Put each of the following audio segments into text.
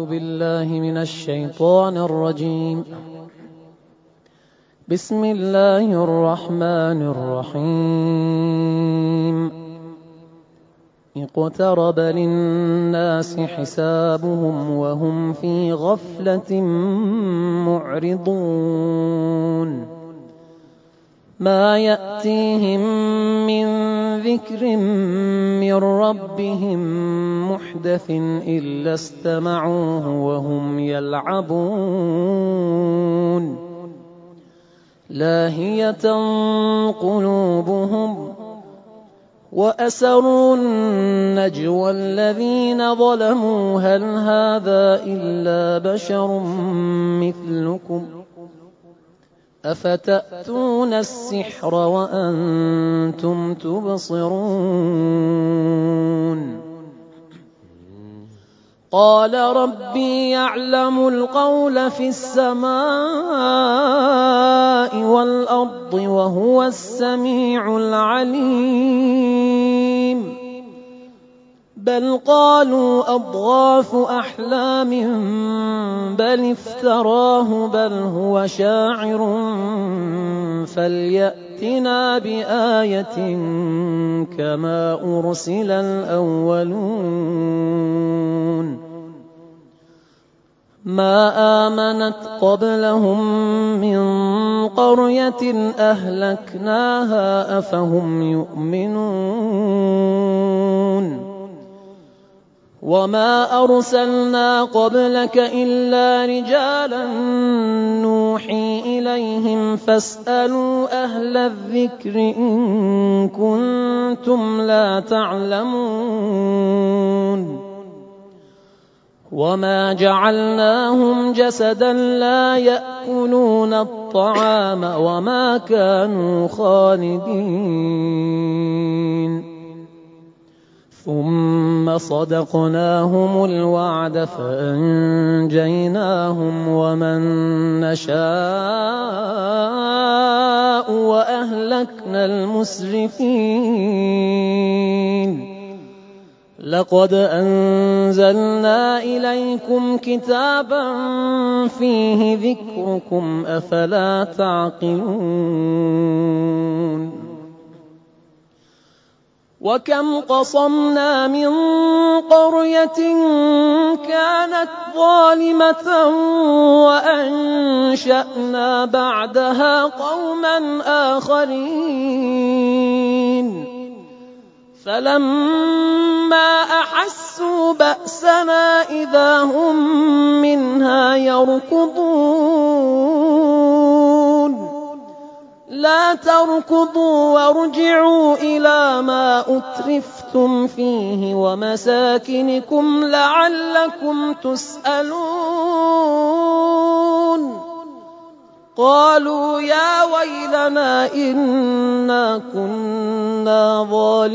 أعوذ بالله من الشيطان الرجيم. بسم الله الرحمن الرحيم. اقترب للناس حسابهم وهم في غفلة معرضون. ما يأتيهم من ذكر من ربهم محدث إلا استمعوه وهم يلعبون. لاهية قلوبهم وأسروا النجوى الذين ظلموا هل هذا إلا بشر مثلكم أفتأتون السحر وأنتم تبصرون. قال ربي يعلم القول في السماء والأرض وهو السميع العليم. بل قالوا أضغاث أحلام بل افتراه بل هو شاعر فليأتنا بآية كما أرسل الأولون. ما آمنت قبلهم من قرية أهلكناها أفهم يؤمنون. وما أرسلنا قبلك إلا رجالا نوحي إليهم فاسألوا أهل الذكر إن كنتم لا تعلمون. وما جعلناهم جسدا لا يأكلون الطعام وما كانوا خالدين. ثم صدقناهم الوعد فأنجيناهم ومن نشاء وأهلكنا المسرفين. لقد أنزلنا إليكم كتابا فيه ذكركم أفلا تعقلون. وكم قصمنا من قرية كانت ظالمة وأنشأنا بعدها قوما آخرين. فلما أحسوا بأسنا إذا هم منها يركضون. لا تركضوا وارجعوا إلى ما أترفتم فيه ومساكنكم لعلكم تسألون. قالوا يا ويلنا إنا كنا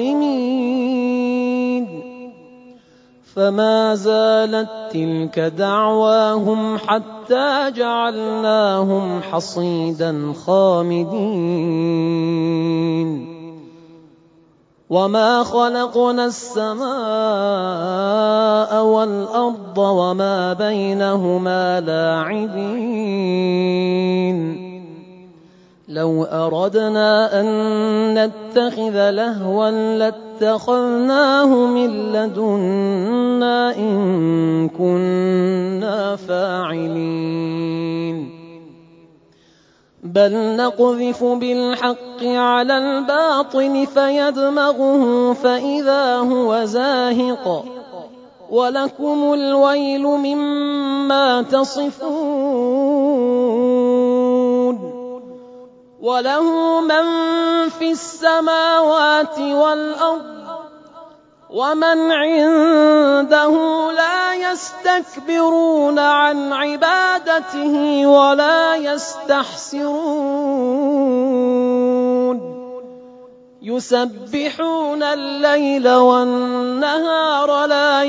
ظالمين. فما زالت تلك دعواهم حتى جعلناهم حصيدا خامدين. وما خلقنا السماء والأرض وما بينهما لاعبين. لو أردنا أن نتخذ لهوا لاتخذناه من لدنا إن كنا فاعلين. بل نقذف بالحق على الباطل فيدمغه فإذا هو زاهق ولكم الويل مما تصفون. وله من في السماوات والأرض ومن عنده لا يستكبرون عن عبادته ولا يستحسرون. يسبحون الليل والنهار لا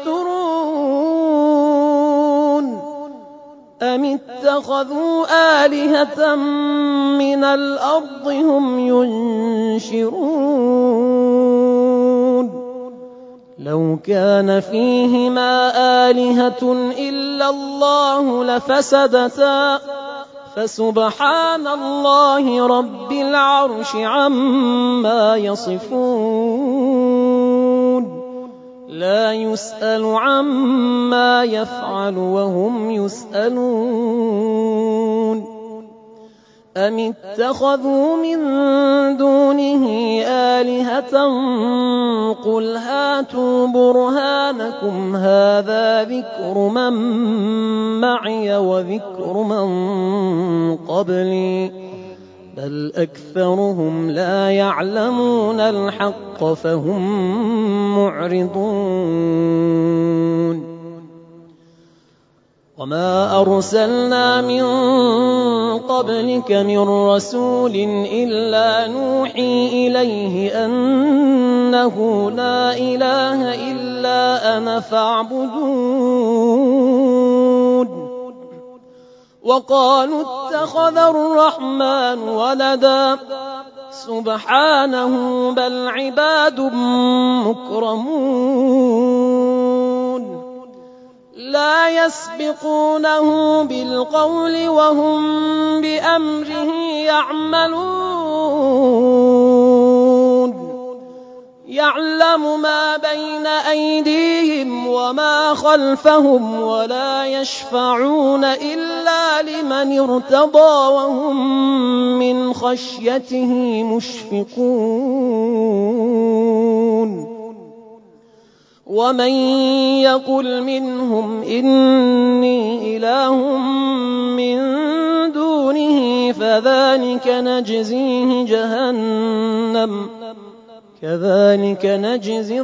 يفترون. أم اتخذوا آلهة من الأرض هم ينشرون. لو كان فيهما آلهة إلا الله لفسدتا فسبحان الله رب العرش عما يصفون لا يسأل عما يفعل وهم يسألون أم اتخذوا من دونه آلهة قل هاتوا برهانكم هذا ذكر من معي وذكر من قبلي بل أكثرهم لا يعلمون الحق فهم معرضون وما أرسلنا من قبلك من رسول إلا نوحي إليه أنه لا إله إلا أنا فاعبدون وقالوا اتخذ الرحمن ولدا سبحانه بل عباد مكرمون لا يسبقونه بالقول وهم بأمره يعملون يعلم ما بين أيديهم وما خلفهم ولا يشفعون إلا لمن ارتضى وهم من خشيته مشفقون ومن يقل منهم إني إله من دونه فذلك نجزيه جهنم كذلك نجزي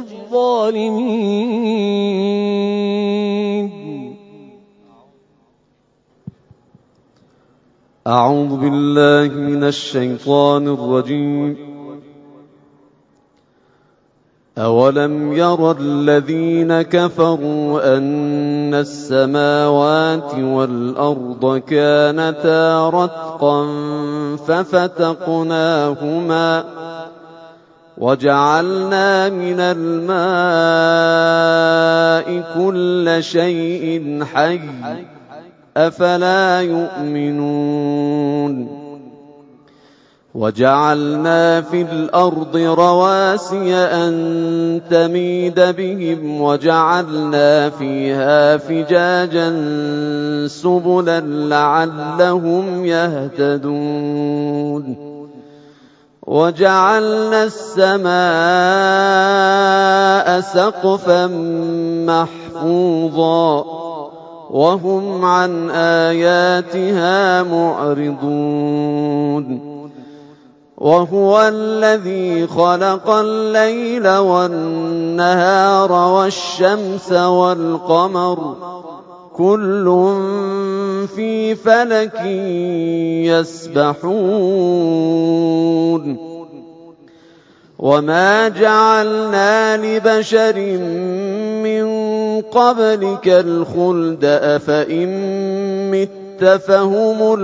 الظالمين. أعوذ بالله من الشيطان الرجيم. أولم ير الذين كفروا أن السماوات والأرض كانتا رتقا ففتقناهما وجعلنا من الماء كل شيء حي أفلا يؤمنون وجعلنا في الأرض رواسي أن تميد بهم وجعلنا فيها فجاجا سبلا لعلهم يهتدون وجعلنا السماء سقفا محفوظا وهم عن آياتها معرضون وهو الذي خلق الليل والنهار والشمس والقمر كل في فلك يسبحون وما جعلنا لبشر من قبلك الخلد أفإن مت فهم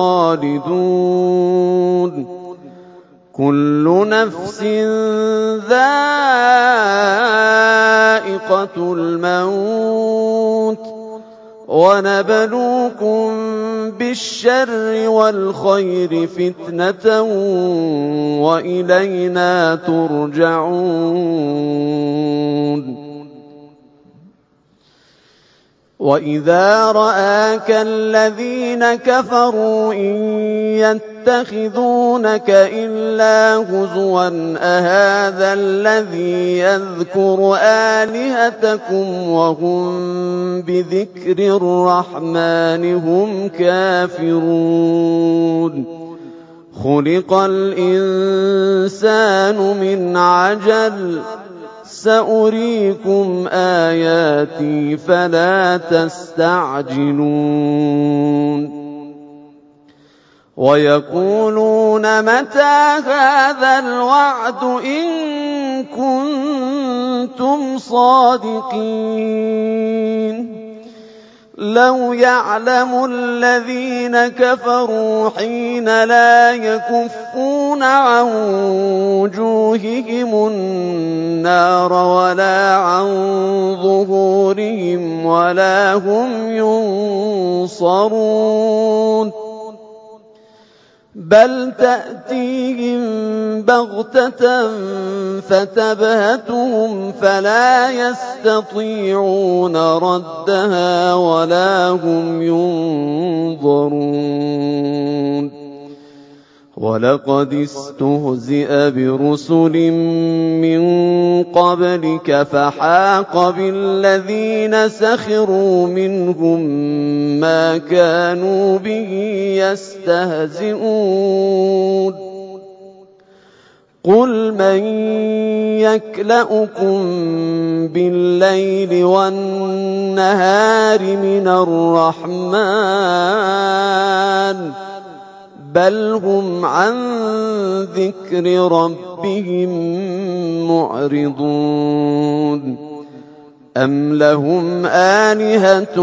الخالدون كل نفس ذائقة الموت ونبلوكم بالشر والخير فتنة وإلينا ترجعون وإذا رآك الذين كفروا إن يتخذونك إلا هزوا أهذا الذي يذكر آلهتكم وهم بذكر الرحمن هم كافرون خلق الإنسان من عجل سأريكم آياتي فلا تستعجلون ويقولون متى هذا الوعد إن كنتم صادقين لو يعلم الذين كفروا حين لا يكفون عن وجوههم النار ولا عن ظهورهم ولا هم ينصرون بل تأتيهم بغتة فتبهتهم فلا يستطيعون ردها ولا هم ينظرون ولقد استهزئ برسل من قبلك فحاق بالذين سخروا منهم ما كانوا به يستهزئون قل من يكلؤكم بالليل والنهار من الرحمن بل هم عن ذكر ربهم معرضون أم لهم آلهة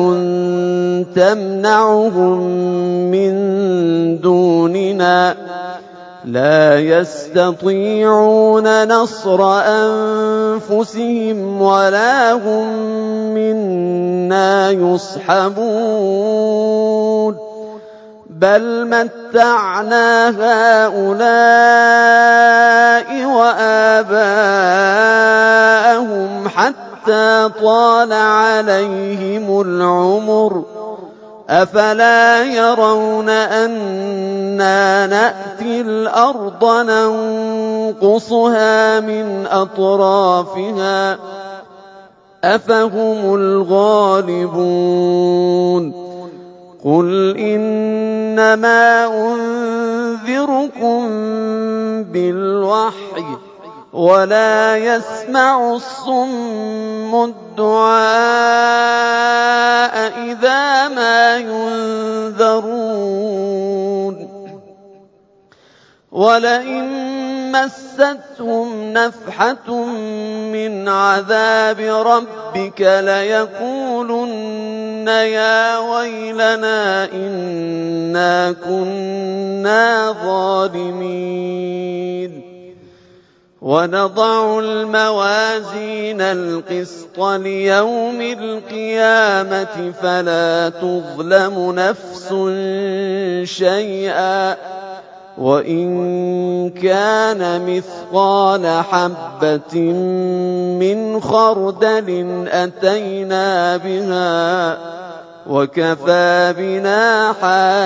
تمنعهم من دوننا لا يستطيعون نصر أنفسهم ولا هم منا يصحبون بل متعنا هؤلاء وآباءهم حتى طال عليهم العمر أفلا يرون أنا نأتي الأرض ننقصها من أطرافها أفهم الغالبون قل إنما أنذركم بالوحي ولا يسمع الصم الدعاء إذا ما ينذرون ولئن مستهم نفحة من عذاب ربك ليقولن يا ويلنا إنا كنا ظالمين ونضع الموازين القسط ليوم القيامة فلا تظلم نفس شيئا وإن كان مثقال حبة من خردل أتينا بها وكفى بنا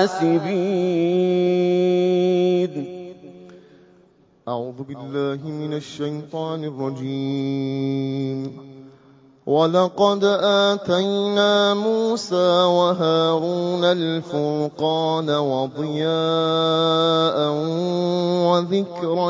حاسبين. أعوذ بالله من الشيطان الرجيم. ولقد آتينا موسى وهارون الفرقان وضياء وذكرا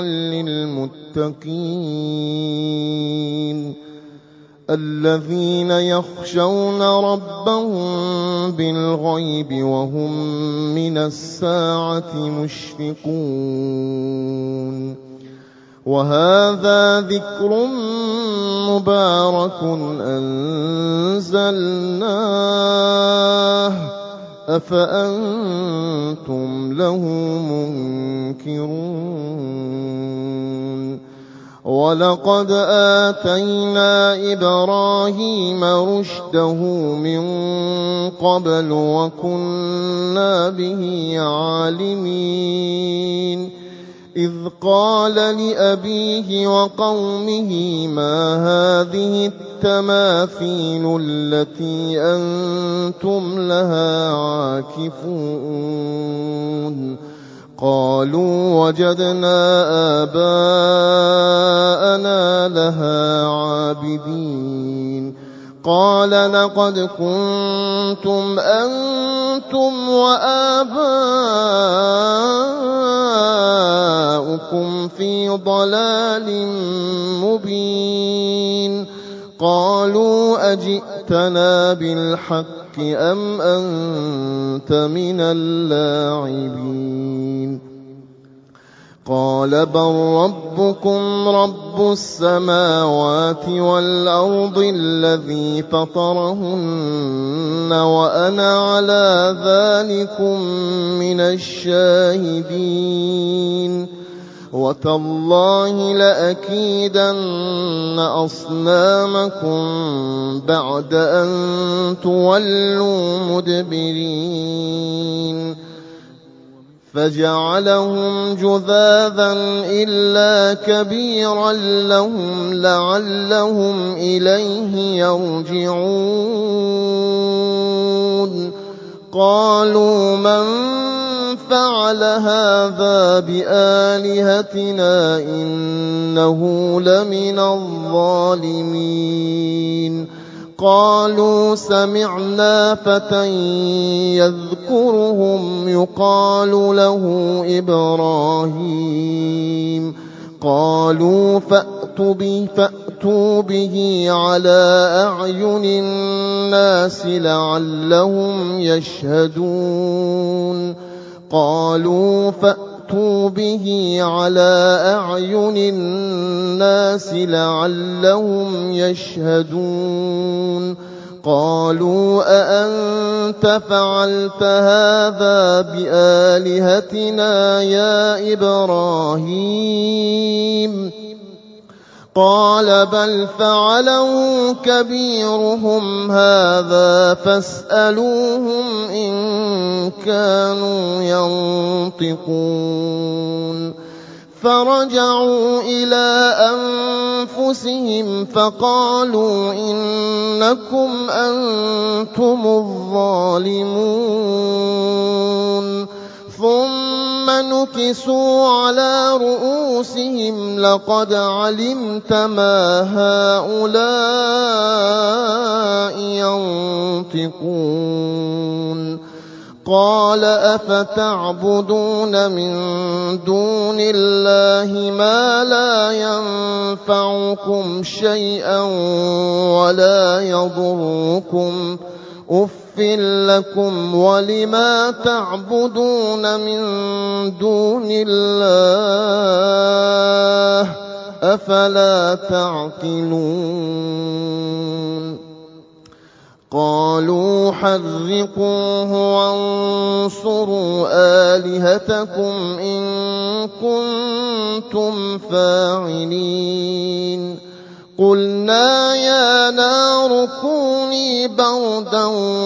للمتقين الذين يخشون ربهم بالغيب وهم من الساعة مشفقون وهذا ذكر مبارك أنزلناه أفأنتم له منكرون ولقد آتينا إبراهيم رشده من قبل وكنا به عالمين إذ قال لأبيه وقومه ما هذه التماثيل التي أنتم لها عاكفون قالوا وجدنا آباءنا لها عابدين قال لقد كنتم أنتم وآباؤكم في ضلال مبين قالوا أجئتنا بالحق أم أنت من اللاعبين قال بل ربكم رب السماوات والأرض الذي فطرهن وأنا على ذلكم من الشاهدين وتالله لأكيدن أصنامكم بعد أن تولوا مدبرين فجعلهم جذاذا إلا كبيرا لهم لعلهم إليه يرجعون قالوا من فعل هذا بآلهتنا إنه لمن الظالمين قالوا سمعنا فتى يذكرهم يقال له إبراهيم قالوا فأتوا به على أعين الناس لعلهم يشهدون قالوا فأتوا به على أعين الناس لعلهم يشهدون قالوا أأنت فعلت هذا بآلهتنا يا إبراهيم قال بل فعله كبيرهم هذا فاسألوهم إن كانوا ينطقون فرجعوا إلى أنفسهم فقالوا إنكم أنتم الظالمون ثم نكسوا على رؤوسهم لقد علمت ما هؤلاء ينطقون قال أفتعبدون من دون الله ما لا ينفعكم شيئا ولا يضركم أف لكم ولما تعبدون من دون الله أفلا تعقلون قالوا حرقوه وانصروا آلهتكم إن كنتم فاعلين قلنا يا نار كوني بردا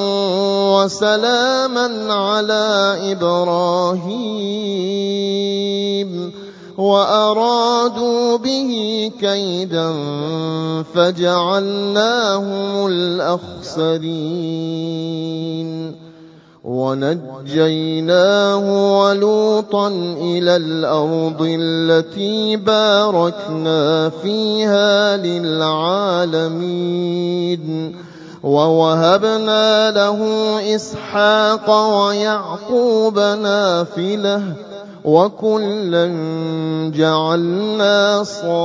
وسلاما على إبراهيم وأرادوا به كيدا فجعلناهم الأخسرين ونجيناه ولوطا إلى الأرض التي باركنا فيها للعالمين ووهبنا له إسحاق ويعقوب نافلة وكلا جعلنا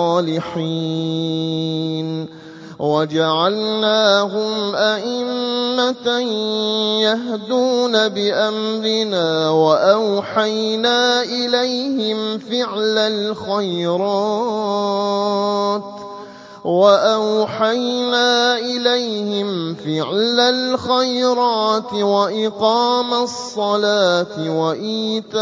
صالحين وجعلناهم أئمة يهدون بأمرنا وأوحينا إليهم فعل الخيرات وإقام الصلاة وإيتاء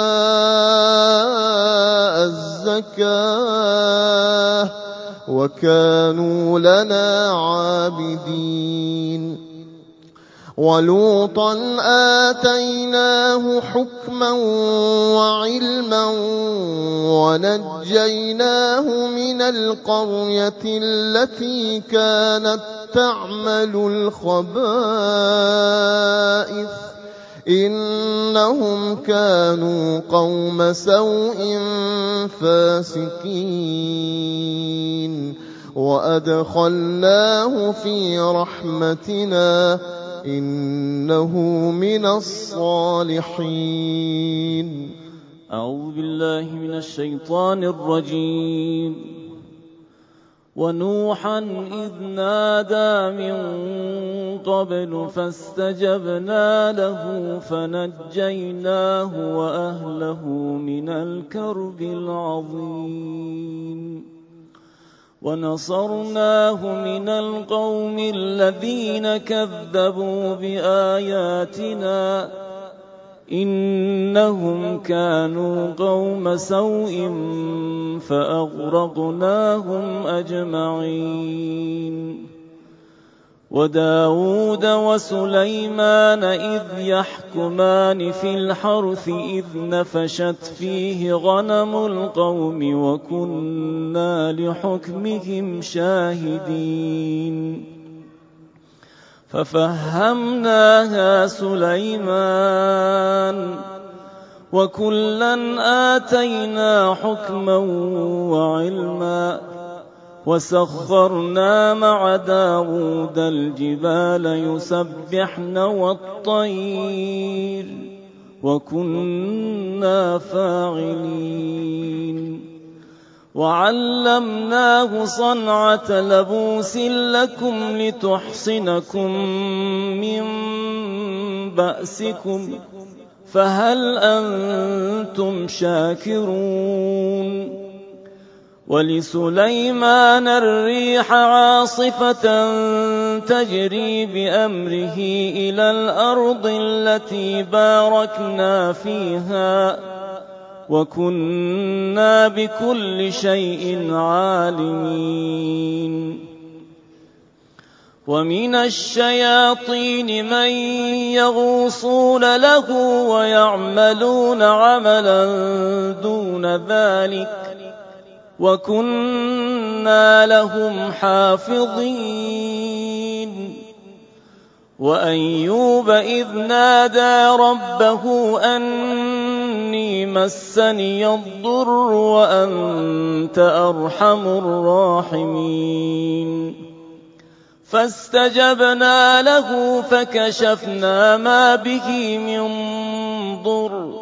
الزكاة وكانوا لنا عابدين ولوطا آتيناه حكما وعلما ونجيناه من القرية التي كانت تعمل الخبائث إنهم كانوا قوم سوء فاسقين وأدخلناه في رحمتنا إنه من الصالحين. أعوذ بالله من الشيطان الرجيم. ونوحا إذ نادى من قبل فاستجبنا له فنجيناه وأهله من الكرب العظيم ونصرناه من القوم الذين كذبوا بآياتنا إنهم كانوا قوم سوء فأغرقناهم أجمعين وداود وسليمان إذ يحكمان في الحرث إذ نفشت فيه غنم القوم وكنا لحكمهم شاهدين ففهمناها سليمان وكلا آتينا حكما وعلما وسخرنا مع داود الجبال يسبحن والطير وكنا فاعلين وعلمناه صنعة لبوس لكم لتحصنكم من بأسكم فهل أنتم شاكرون ولسليمان الريح عاصفة تجري بأمره إلى الأرض التي باركنا فيها وكنا بكل شيء عالمين ومن الشياطين من يغوصون له ويعملون عملا دون ذلك وكنا لهم حافظين وأيوب إذ نادى ربه أني مسني الضر وأنت أرحم الراحمين فاستجبنا له فكشفنا ما به من ضر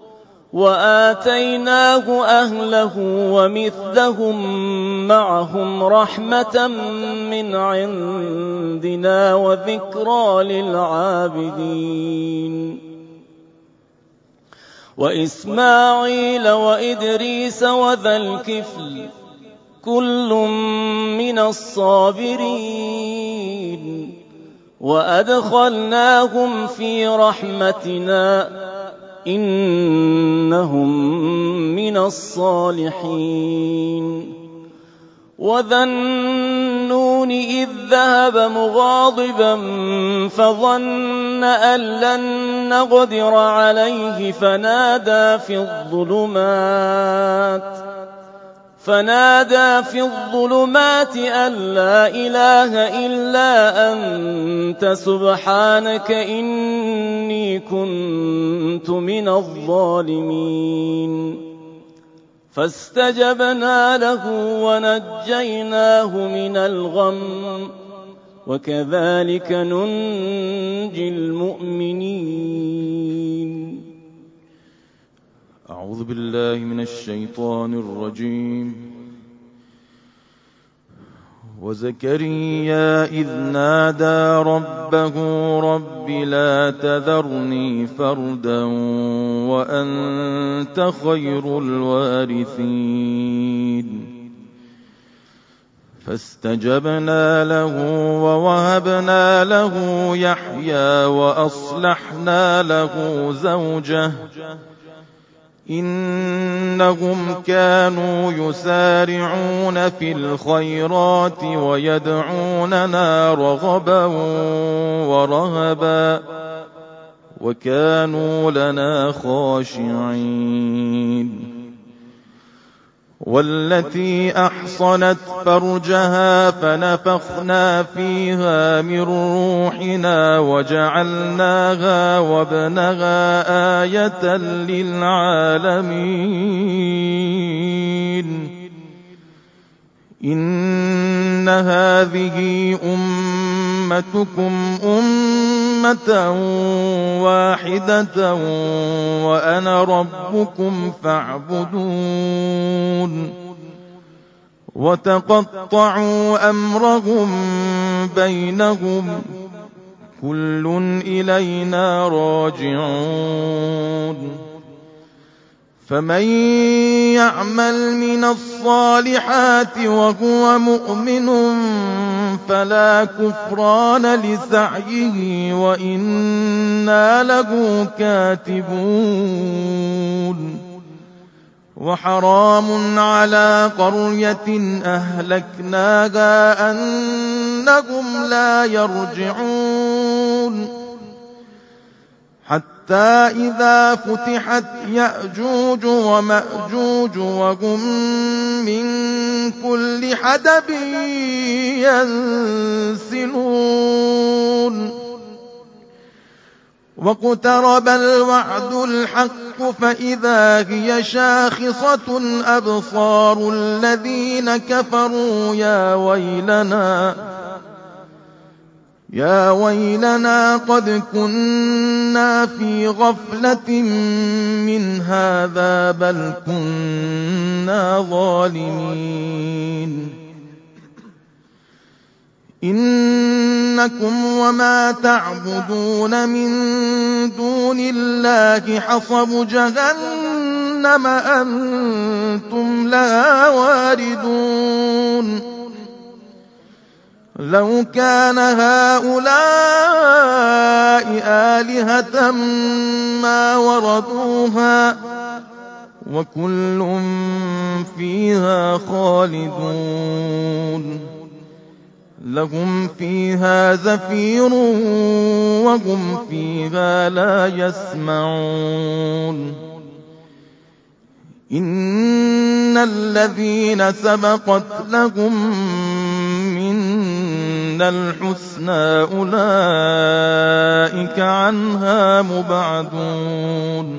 وآتيناه أهله ومثلهم معهم رحمة من عندنا وذكرى للعابدين وإسماعيل وإدريس وذا الكفل كل من الصابرين وأدخلناهم في رحمتنا إنهم من الصالحين وذا النون إذ ذهب مغاضبا فظن أن لن نقدر عليه فنادى في الظلمات أن لا إله إلا أنت سبحانك إني كنت من الظالمين فاستجبنا له ونجيناه من الغم وكذلك ننجي المؤمنين. أعوذ بالله من الشيطان الرجيم. وزكريا إذ نادى ربه رب لا تذرني فردا وأنت خير الوارثين فاستجبنا له ووهبنا له يحيى وأصلحنا له زوجه إنهم كانوا يسارعون في الخيرات ويدعوننا رغبا ورهبا وكانوا لنا خاشعين والتي أحصنت فرجها فنفخنا فيها من روحنا وجعلناها وابنها آية للعالمين إن هذه أمتكم أمة واحدة وأنا ربكم فاعبدون وتقطعوا أمرهم بينهم كل إلينا راجعون فمن يعمل من الصالحات وهو مؤمن فلا كفران لسعيه وإنا له كاتبون وحرام على قرية أهلكناها أنهم لا يرجعون حتى إذا فتحت يأجوج ومأجوج وهم من كل حدب ينسلون واقترب الوعد الحق فإذا هي شاخصة أبصار الذين كفروا يا ويلنا قد كنا في غفلة من هذا بل كنا ظالمين إنكم وما تعبدون من دون الله حصب جهنم أنتم لها واردون لو كان هؤلاء آلهة ما وردوها وكل فيها خالدون لهم فيها زفير وهم فيها لا يسمعون إن الذين سبقت لهم منا الحسنى أولئك عنها مبعدون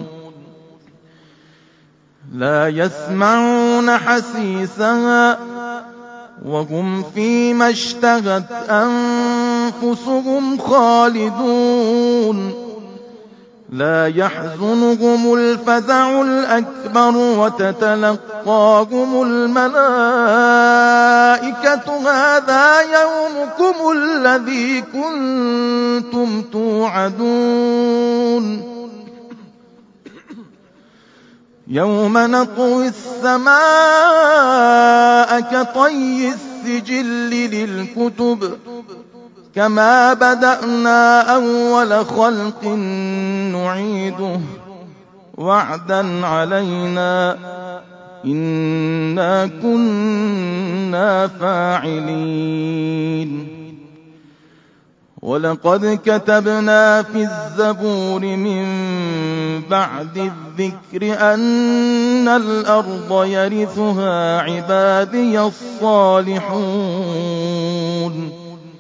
لا يسمعون حسيسها وهم فيما اشتهت أنفسهم خالدون لا يحزنهم الفزع الأكبر وتتلقاهم الملائكة هذا يومكم الذي كنتم توعدون يوم نطوي السماء كطي السجل للكتب كما بدأنا أول خلق نعيده وعدا علينا إنا كنا فاعلين ولقد كتبنا في الزبور من بعد الذكر أن الأرض يرثها عبادي الصالحون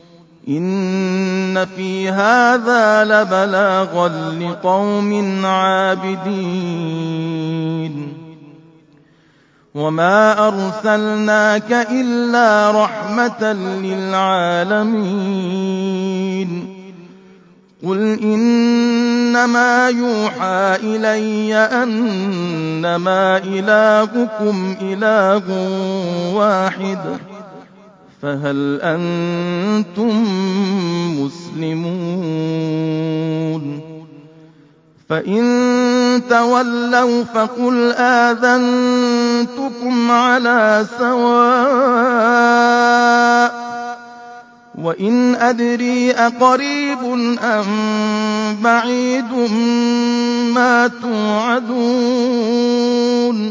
إن في هذا لبلاغا لقوم عابدين وما أرسلناك إلا رحمة للعالمين قل إنما يوحى إلي أنما إلهكم إله واحد فهل أنتم مسلمون فإن تولوا فقل آذنتكم على سواء وإن أدري أقريب أم بعيد ما توعدون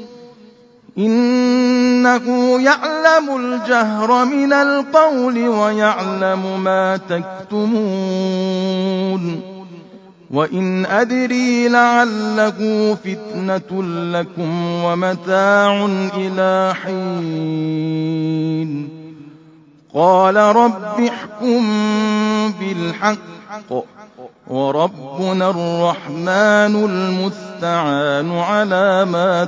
إنه يعلم الجهر من القول ويعلم ما تكتمون وإن أدري لعله فتنة لكم ومتاع إلى حين قال رب احكم بالحق وربنا الرحمن المستعان على ما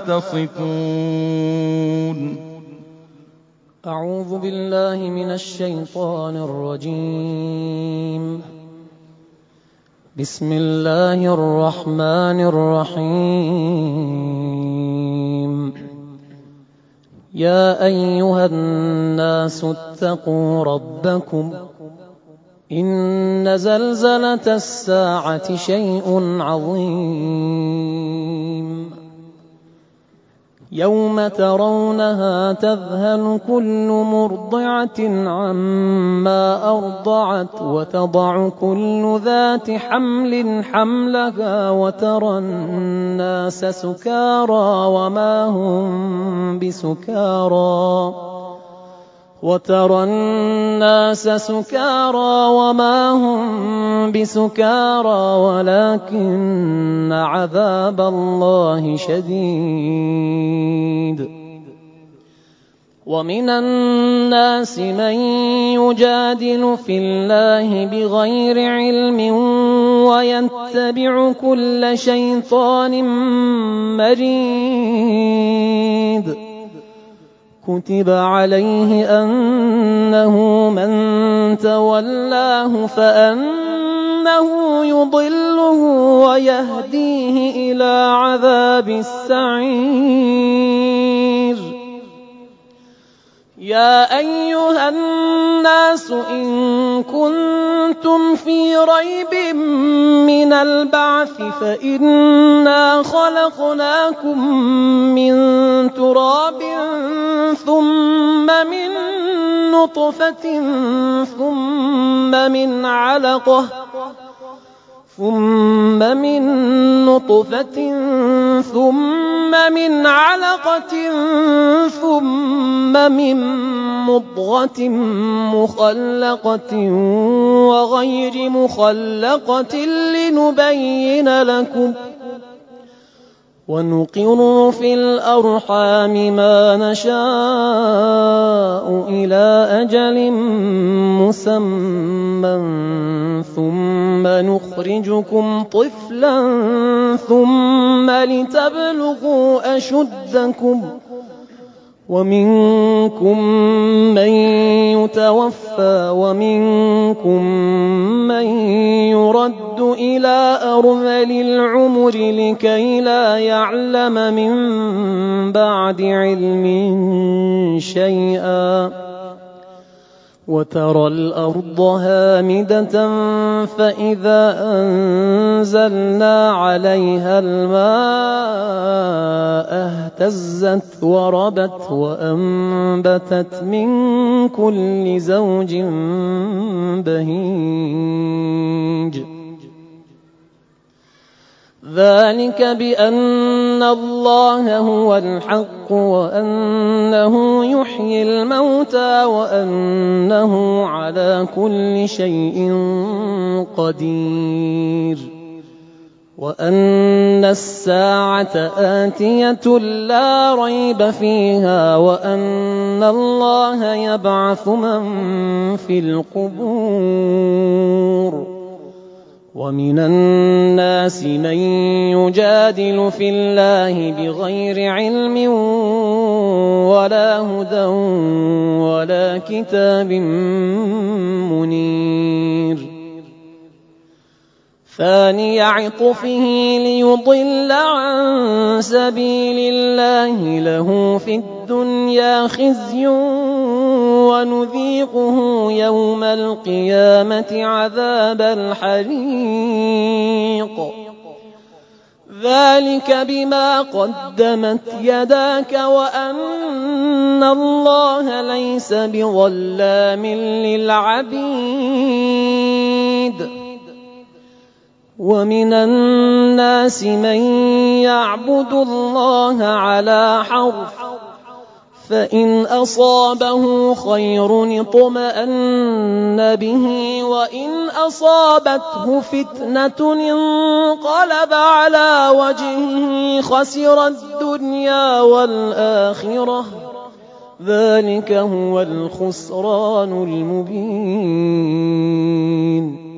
تصفون أعوذ بالله من الشيطان الرجيم بسم الله الرحمن الرحيم يا أيها الناس اتقوا ربكم إن زلزلة الساعة شيء عظيم يوم ترونها تذهل كل مرضعة عما أرضعت وتضع كل ذات حمل حملها وترى الناس سكارى وما هم بسكارى ولكن عذاب الله شديد ومن الناس من يجادل في الله بغير علم ويتبع كل شيطان مريد كتب عليه أنه من تولاه فأنه يضله ويهديه إلى عذاب السعير يا أيها الناس إن كنتم في ريب من البعث فإنا خلقناكم من تراب ثم من نطفة ثم من علقة ثم من مضغة مخلقة وغير مخلقة لنبين لكم ونقر في الأرحام ما نشاء إلى أجل مسمى ثم نخرجكم طفلا ثم لتبلغوا أشدكم ومنكم من يتوفى ومنكم من يرد إلى أرذل العمر لكي لا يعلم من بعد علم شيئا وترى الأرض هامدة فإذا أنزلنا عليها الماء اهتزت وربت وأنبتت من كل زوج بهيج ذلك بأن الله هو الحق وأنه يحيي الموتى وأنه على كل شيء قدير وأن الساعة آتية لا ريب فيها وأن الله يبعث من في القبور ومن الناس من يجادل في الله بغير علم ولا هدى ولا كتاب منير ثاني عطفه ليضل عن سبيل الله له في الدنيا خزي ونذيقه يوم القيامة عذاب الحريق ذلك بما قدمت يداك وأن الله ليس بظلام للعبيد ومن الناس من يعبد الله على حرف فإن أصابه خير اطمأن به وإن أصابته فتنة انقلب على وجهه خسر الدنيا والآخرة ذلك هو الخسران المبين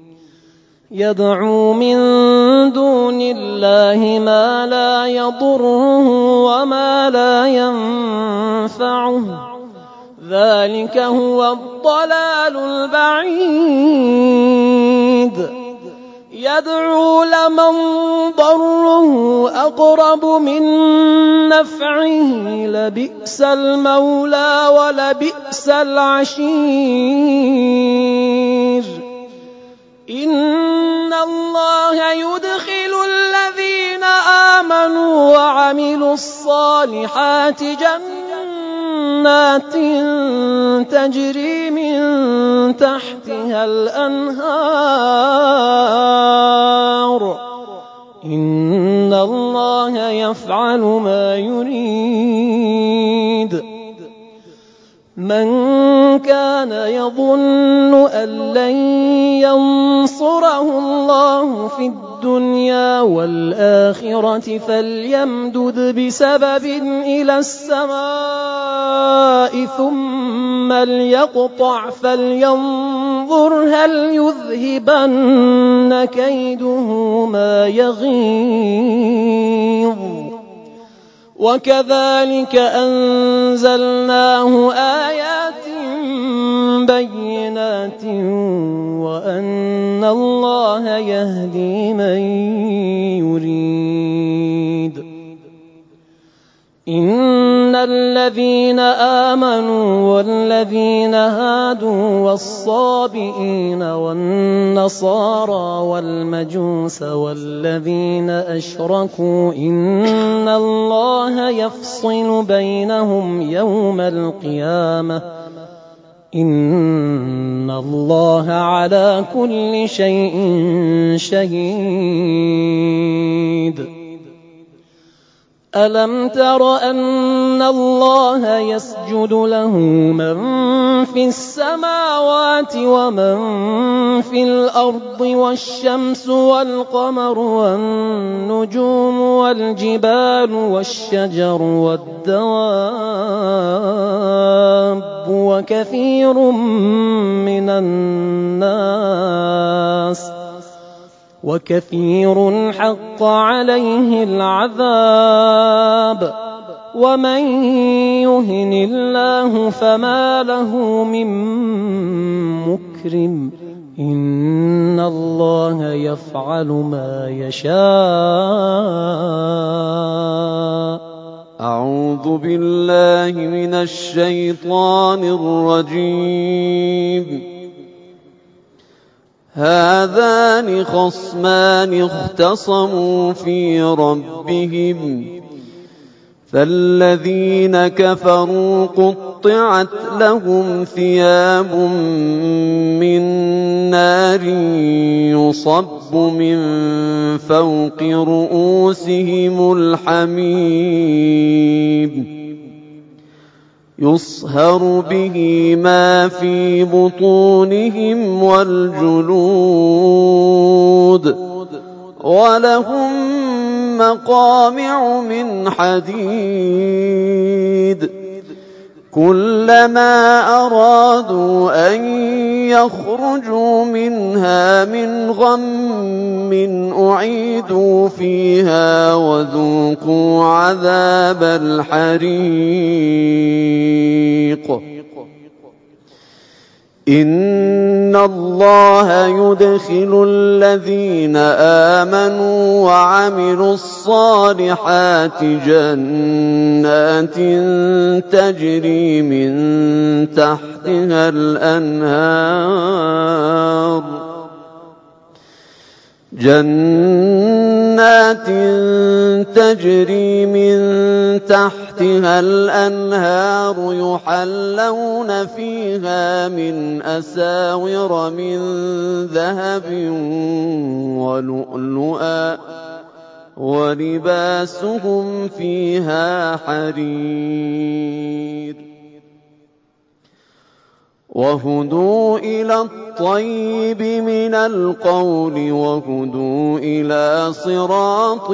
يدعو من دون الله ما لا يضره وما لا ينفعه ذلك هو الضلال البعيد يدعو لمن ضره أقرب من نفعه لبئس المولى ولبئس العشير إن الله يدخل الذين آمنوا وعملوا الصالحات جنات تجري من تحتها الأنهار إن الله يفعل ما يريد من كان يظن أن لن ينصره الله في الدنيا والآخرة فليمدد بسبب إلى السماء ثم ليقطع فلينظر هل يذهبن كيده ما يغيظ وكذلك أنزلناه آيات بينات وأن الله يهدي من يريد إن الذين آمنوا والذين هادوا والصابئين والنصارى والمجوس والذين أشركوا إن الله يفصل بينهم يوم القيامة إن الله على كل شيء شهيد ألم تر أن الله يسجد له من في السماوات ومن في الأرض والشمس والقمر والنجوم والجبال والشجر والدواب وكثير من الناس وكثير حق عليه العذاب ومن يهن الله فما له من مكرم إن الله يفعل ما يشاء. أعوذ بالله من الشيطان الرجيم. هذان خصمان اختصموا في ربهم فالذين كفروا قطعت لهم ثياب من نار يصب من فوق رؤوسهم الحميم يصهر به ما في بطونهم والجلود ولهم مقامع من حديد كلما أرادوا أن يخرجوا منها من غم أعيدوا فيها وذوقوا عذاب الحريق إن الله يدخل الذين آمنوا وعملوا الصالحات جنات تجري من تحتها الأنهار جنات تجري من تحتها الأنهار يحلون فيها من أساور من ذهب ولؤلؤا ولباسهم فيها حرير وهدوا إلى الطيب من القول وهدوا إلى صراط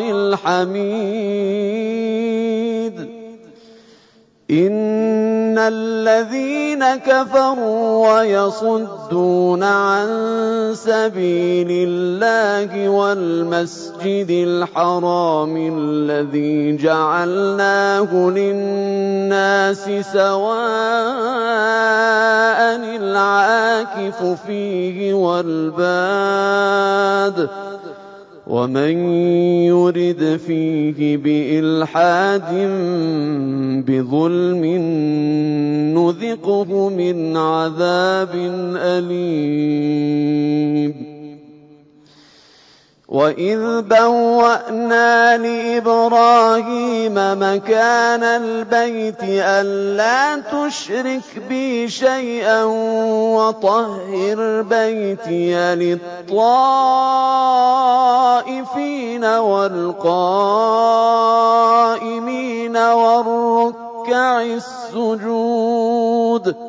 الحميد إن الذين كفروا ويصدون عن سبيل الله والمسجد الحرام الذي جعلناه للناس سواء العاكف فيه والباد ومن يرد فيه بإلحاد بظلم نذقه من عذاب أليم وإذ بوأنا لإبراهيم مكان البيت ألا تشرك بي شيئا وطهر بيتي للطائفين والقائمين والركع السجود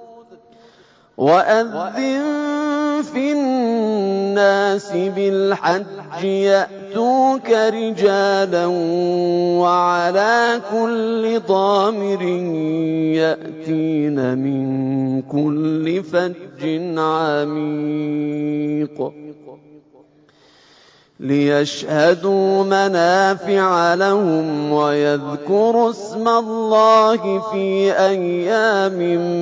وأذن في الناس بالحج يأتوك رجالا وعلى كل ضامر يأتين من كل فج عميق ليشهدوا منافع لهم ويذكروا اسم الله في أيام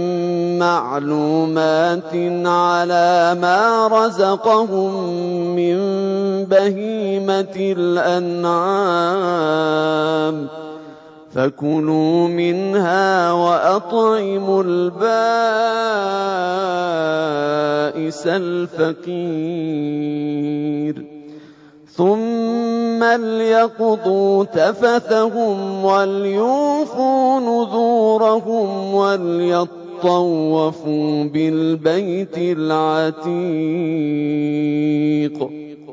معلومات على ما رزقهم من بهيمة الأنعام فكلوا منها وأطعموا البائس الفقير ثم ليقضوا تفثهم وليوفوا نذورهم وليطوفوا بالبيت العتيق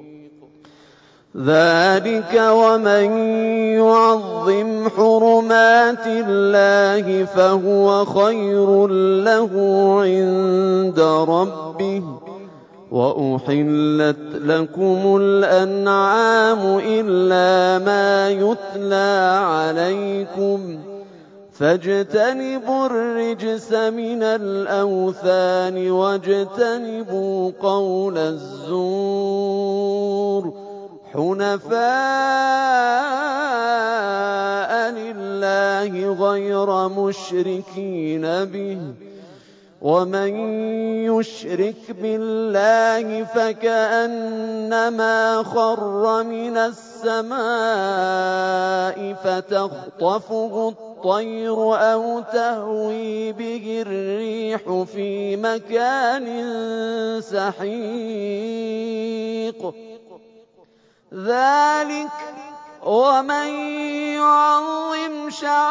ذلك ومن يعظم حرمات الله فهو خير له عند ربه وأحلت لكم الأنعام إلا ما يتلى عليكم فاجتنبوا الرجس من الأوثان واجتنبوا قول الزور حنفاء لله غير مشركين به ومن يشرك بالله فكأنما خر من السماء فتخطفه الطير أو تهوي به الريح في مكان سحيق ذلك ومن يعظم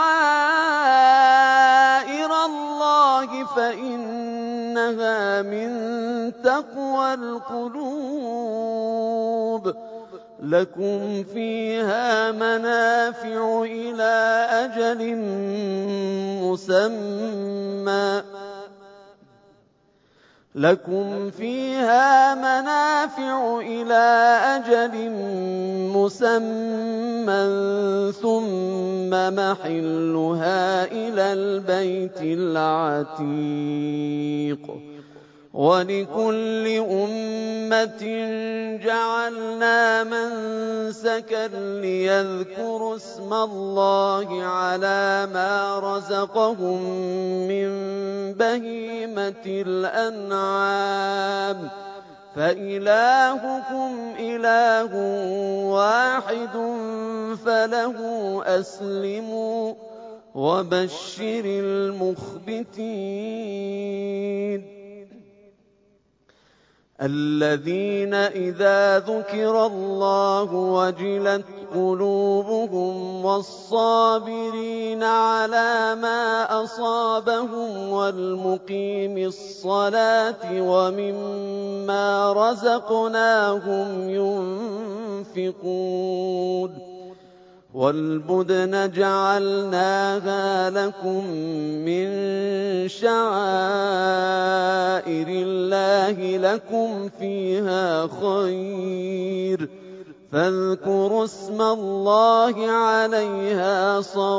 شعائر الله فإنها من تقوى القلوب لكم فيها منافع إلى أجل مسمى لكم فيها منافع إلى أجل مسمى ثم محلها إلى البيت العتيق ولكل أمة جعلنا منسكا ليذكروا اسم الله على ما رزقهم من بهيمة الأنعام فإلهكم إله واحد فله أسلموا وبشر المخبتين الذين إذا ذكر الله وجلت قلوبهم والصابرين على ما أصابهم والمقيم الصلاة ومما رزقناهم ينفقون والبدن جعلناها لكم من شعائر الله لكم فيها خير فاذكروا اسم الله عليها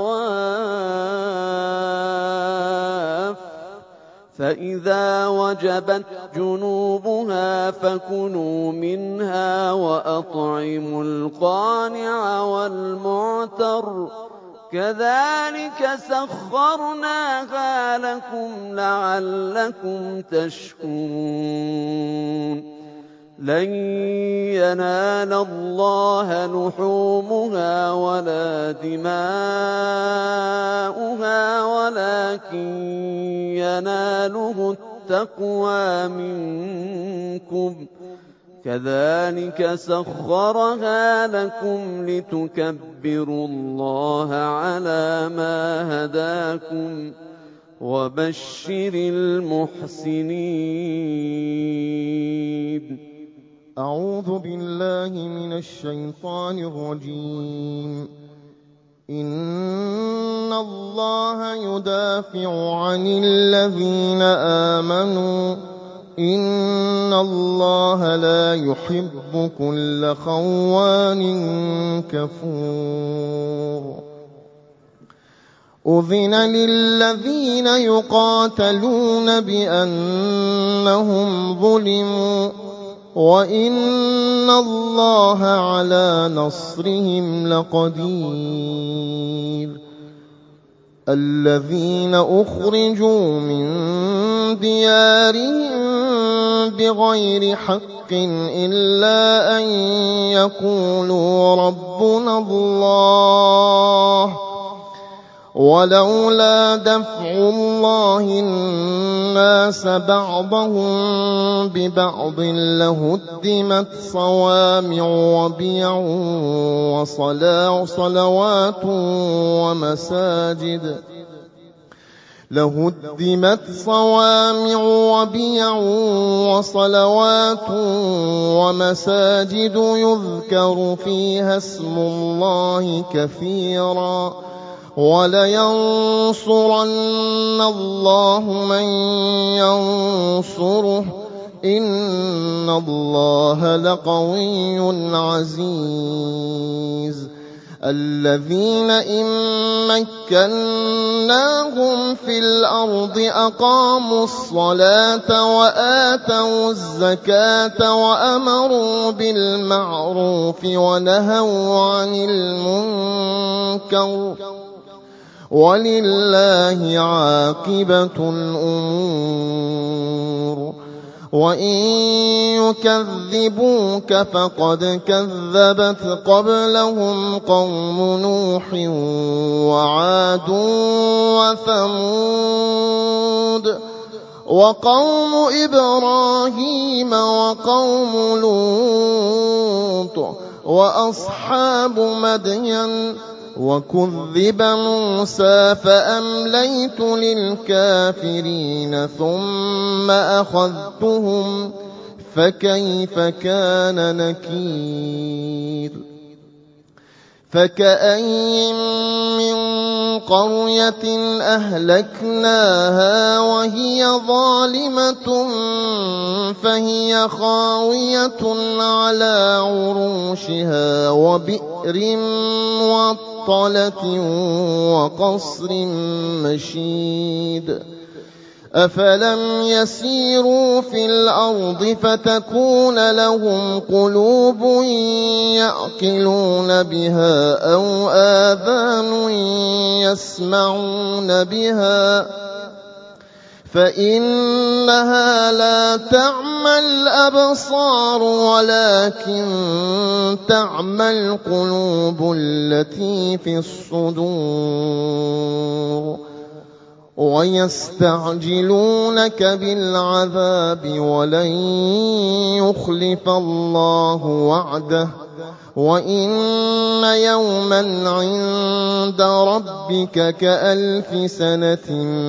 صواف فإذا وجبت جنوبها فكلوا منها وأطعموا القانع والمعتر كذلك سخرناها لكم لعلكم تشكرون لن ينال الله لحومها ولا دماؤها ولكن يناله التقوى منكم كذلك سخرها لكم لتكبروا الله على ما هداكم وبشر المحسنين. أعوذ بالله من الشيطان الرجيم. إن الله يدافع عن الذين آمنوا إن الله لا يحب كل خوان كفور. أذن للذين يقاتلون بأنهم ظلموا وإن الله على نصرهم لقدير. الذين أخرجوا من ديارهم بغير حق إلا أن يقولوا ربنا الله ولولا دفع الله الناس بعضهم ببعض لهدمت صوامع وبيع وصلوات ومساجد يذكر فيها اسم الله كثيرا ولينصرن الله من ينصره إن الله لقوي عزيز. الذين إن مكناهم في الأرض أقاموا الصلاة وآتوا الزكاة وأمروا بالمعروف ونهوا عن المنكر ولله عاقبة الأمور. وإن يكذبوك فقد كذبت قبلهم قوم نوح وعاد وثمود وقوم إبراهيم وقوم لوط وأصحاب مدين وكذب موسى فأمليت للكافرين ثم أخذتهم فكيف كان نكير. فكأين من قرية أهلكناها وهي ظالمة فهي خاوية على عروشها وبئر معطلة وقصر مشيد. أفلم يسيروا في الأرض فتكون لهم قلوب يعقلون بها أو آذان يسمعون بها فإنها لا تعمى الأبصار ولكن تعمى القلوب التي في الصدور. ويستعجلونك بالعذاب ولن يخلف الله وعده وإن يوما عند ربك كألف سنة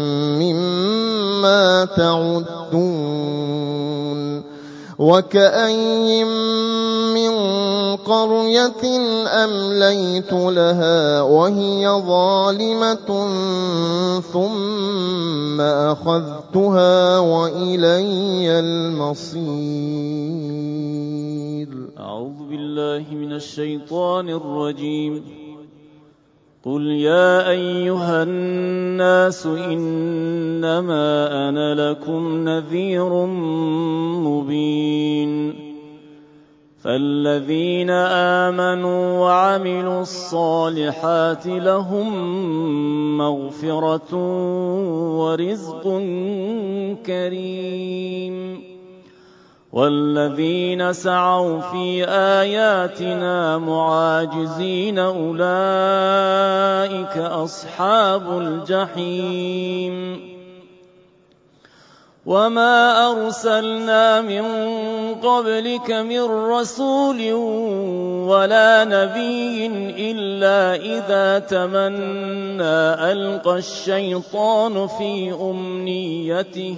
مما تعدون. وكأين من قرية أمليت لها وهي ظالمة ثم أخذتها وإلي المصير. أعوذ بالله من الشيطان الرجيم. قل يا أيها الناس إنما أنا لكم نذير مبين. فالذين آمنوا وعملوا الصالحات لهم مغفرة ورزق كريم. والذين سعوا في آياتنا معاجزين أولئك أصحاب الجحيم وما أرسلنا من قبلك من رسول ولا نبي إلا إذا تمنى ألقى الشيطان في أمنيته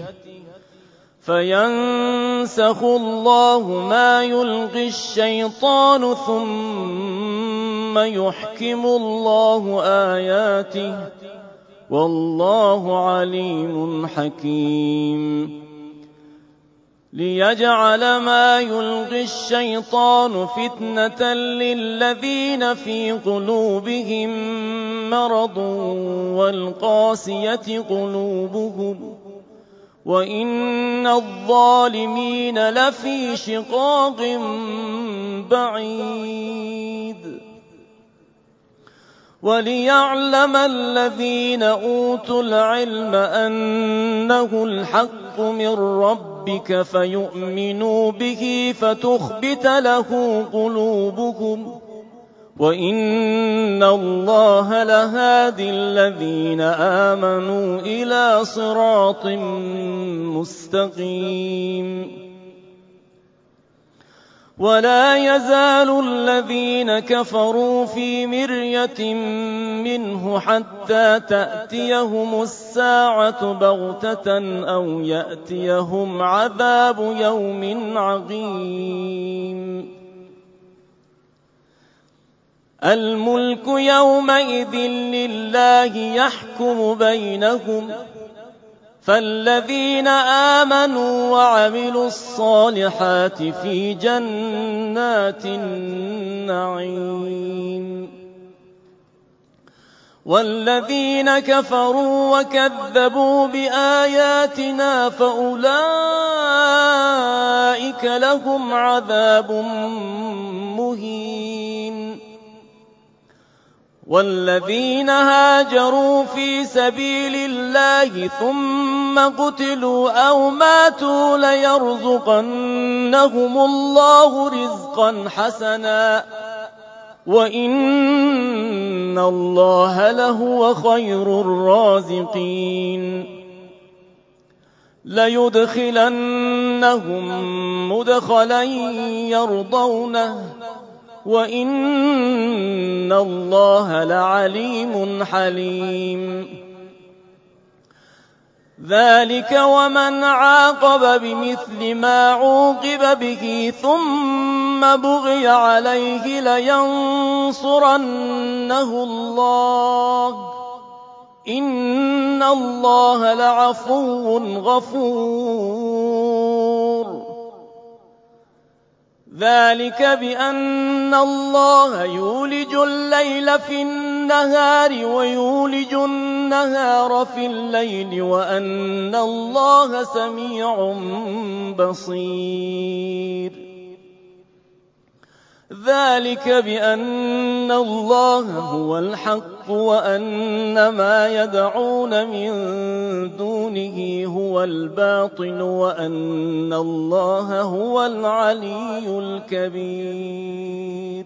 فينسخ الله ما يلقي الشيطان ثم يحكم الله آياته والله عليم حكيم ليجعل ما يلقي الشيطان فتنة للذين في قلوبهم مرض والقاسية قلوبهم وإن الظالمين لفي شقاق بعيد وليعلم الذين أوتوا العلم أنه الحق من ربك فيؤمنوا به فتخبت له قلوبهم وإن الله لهادي الذين آمنوا إلى صراط مستقيم ولا يزال الذين كفروا في مرية منه حتى تأتيهم الساعة بغتة أو يأتيهم عذاب يوم عظيم الملك يومئذ لله يحكم بينهم فالذين آمنوا وعملوا الصالحات في جنات النعيم والذين كفروا وكذبوا بآياتنا فأولئك لهم عذاب مهين والذين هاجروا في سبيل الله ثم قتلوا أو ماتوا ليرزقنهم الله رزقا حسنا وإن الله لهو خير الرازقين ليدخلنهم مدخلا يرضونه وإن الله لعليم حليم ذلك ومن عاقب بمثل ما عوقب به ثم بغي عليه لينصرنه الله إن الله لعفو غفور ذلك بأن الله يولج الليل في النهار ويولج النهار في الليل وأن الله سميع بصير ذلك بأن الله هو الحق وأن ما يدعون من دونه هو الباطل وأن الله هو العلي الكبير.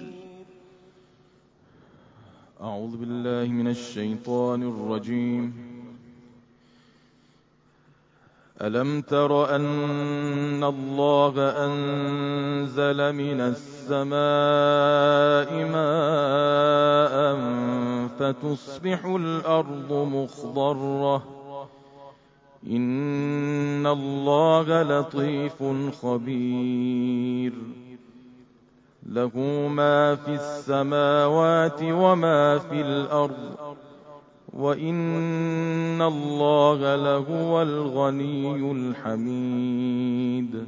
أعوذ بالله من الشيطان الرجيم. ألم تر أن الله أنزل من السماء ماء فتصبح الأرض مخضرة إن الله لطيف خبير له ما في السماوات وما في الأرض وإن الله لهو الغني الحميد.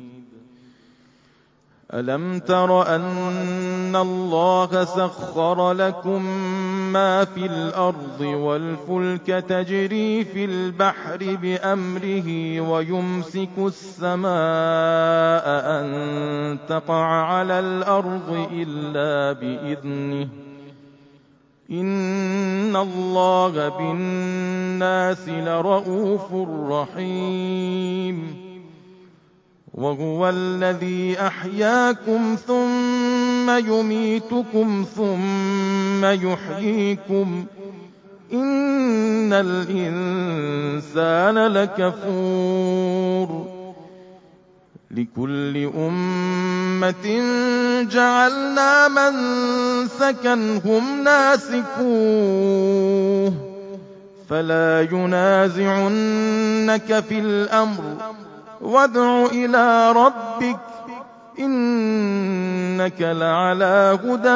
ألم تر أن الله سخر لكم ما في الأرض والفلك تجري في البحر بأمره ويمسك السماء أن تقع على الأرض إلا بإذنه إن الله بالناس لرءوف رحيم. وهو الذي أحياكم ثم يميتكم ثم يحييكم إن الإنسان لكفور لكل أمة جعلنا منسكا هم ناسكوه فلا ينازعنك في الأمر وادع إلى ربك إنك لعلى هدى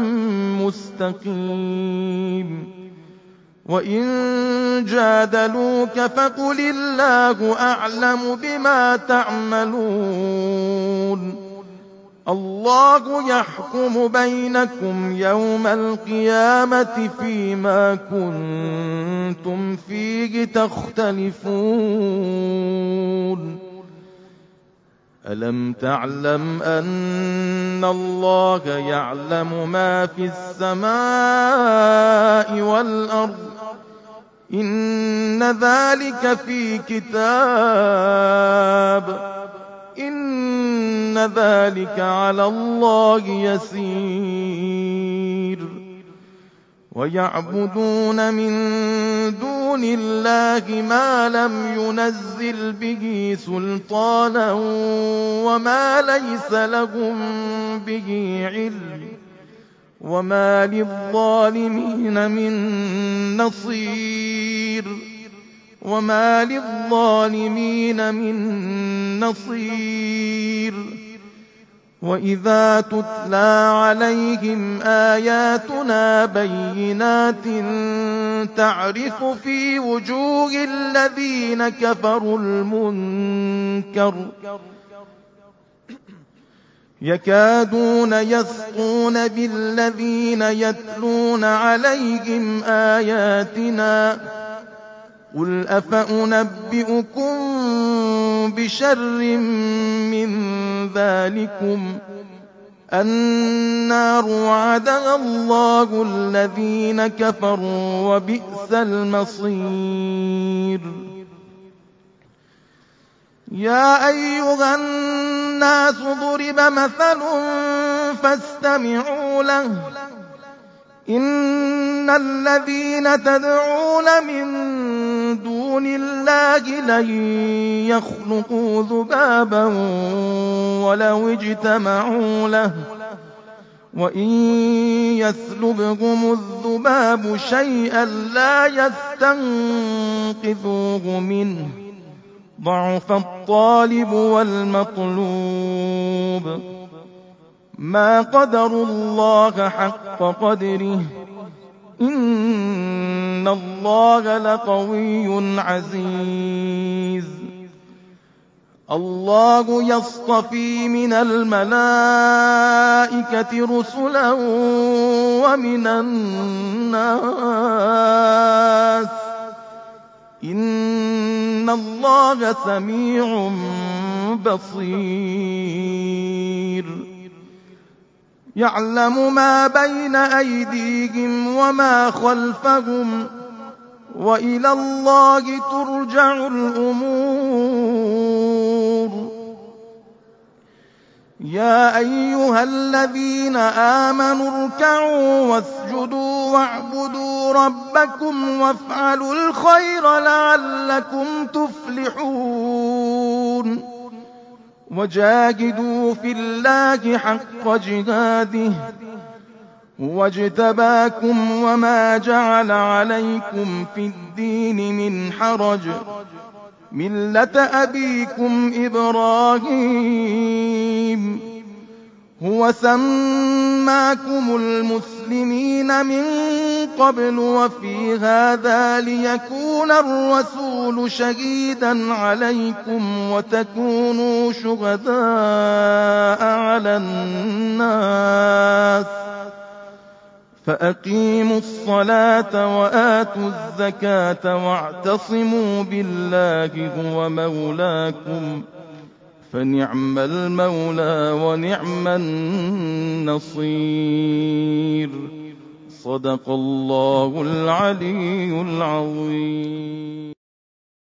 مستقيم وإن جادلوك فقل الله أعلم بما تعملون الله يحكم بينكم يوم القيامة فيما كنتم فيه تختلفون ألم تعلم أن الله يعلم ما في السماء والأرض إن ذلك في كتاب إن ذلك على الله يسير ويعبدون من دون الله ما لم ينزل به سلطانا وما ليس لهم به علم وما للظالمين من نصير وما للظالمين من نصير وإذا تتلى عليهم آياتنا بينات تعرف في وجوه الذين كفروا المنكر يكادون يسطون بالذين يتلون عليهم آياتنا قل أفأنبئكم بشر من ذلكم النار وعدها الله الذين كفروا وبئس المصير يا أيها الناس ضرب مثل فاستمعوا له إن الذين تدعون من دون الله لن يخلقوا ذبابا ولو اجتمعوا له وإن يسلبهم الذباب شيئا لا يستنقذوه منه ضعف الطالب والمطلوب ما قدروا الله حق قدره إن الله لقوي عزيز الله يصطفي من الملائكة رسلا ومن الناس إن الله سميع بصير يعلم ما بين أيديهم وما خلفهم وإلى الله ترجع الأمور يا أيها الذين آمنوا اركعوا واسجدوا واعبدوا ربكم وافعلوا الخير لعلكم تفلحون وجاهدوا في الله حق جهاده هو اجتباكم وما جعل عليكم في الدين من حرج ملة أبيكم إبراهيم هو سماكم المسلمين من قبل وفي هذا ليكون الرسول شهيدا عليكم وتكونوا شهداء على الناس فأقيموا الصلاة وآتوا الزكاة واعتصموا بالله هو مولاكم فنعم المولى ونعم النصير صدق الله العلي العظيم.